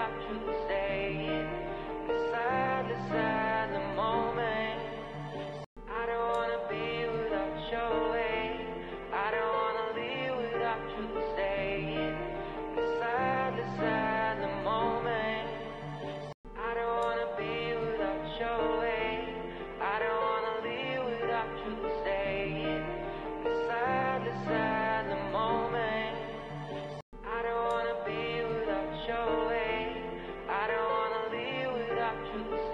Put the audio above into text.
without you staying. The sad the moment. I don't wanna be without your way. I don't wanna leave without you staying. The sad the moment. I don't wanna be without your way. I don't wanna leave without you staying. The sad the moment. I don't wanna be without your way. I don't wanna leave without you.